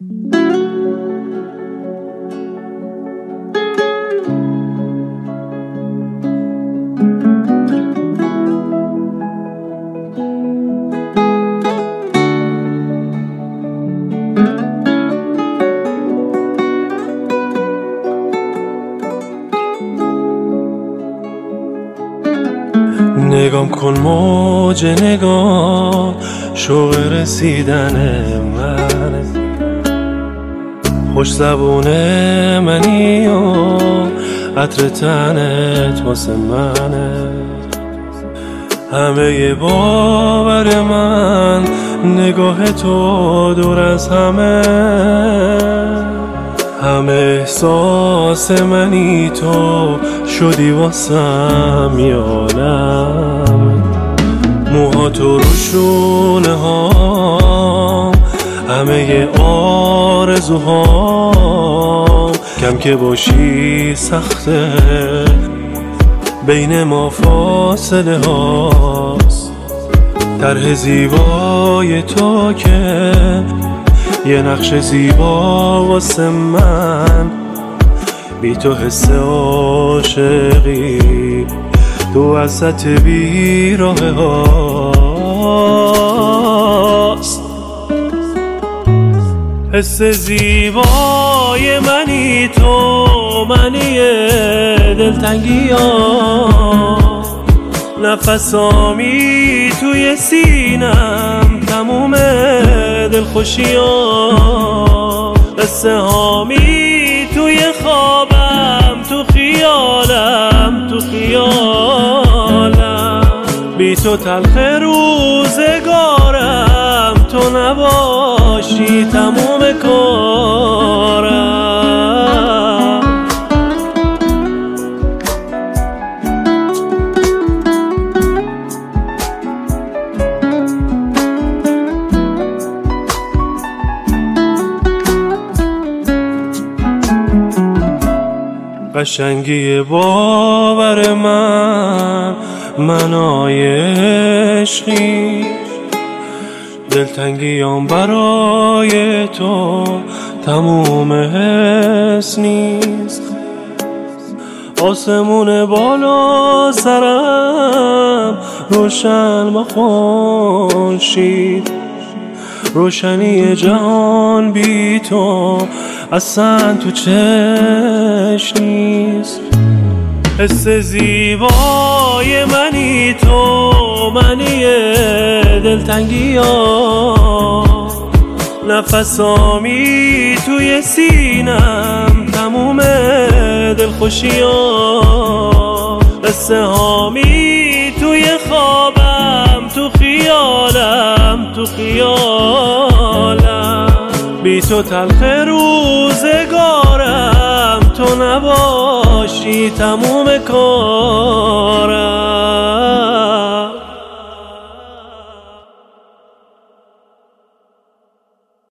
نگام کن موج نگاه، شوق رسیدن من، خوش زبون منی و عطر تنت واسه منه. همه باور من نگاه تو دور از همه احساس منی تو شدی واسم یالم. موها تو رو شونه ها، همه آرزوها، کم که باشی سخته، بین ما فاصله هاست. طرح زیبای تو که یه نقش زیبا واسه من، بی تو حس عاشقی تو وسط بیراه هاست. حس زیبای منی تو، منی دلتنگی ها، نفسامی توی سینم، تموم دلخوشی ها، قصه هامی توی خوابم، تو خیالم، تو خیالم. بی تو تلخ روزگارم، تو نباشی تموم کارم. قشنگی باور من، منای عشقی، دلتنگیام برای تو تموم حس نیست. آسمون بالا سرم روشن با خورشید، روشنی جهان بی تو اصلا تو چشم نیست. حس زیبای منی تو، منی دلتنگی ها، نفسامی توی سینم، تموم دلخوشی ها، قصه هامی توی خوابم، تو خیالم، تو خیالم. بی تو تلخ روزگارم، تو نباشی تموم کار.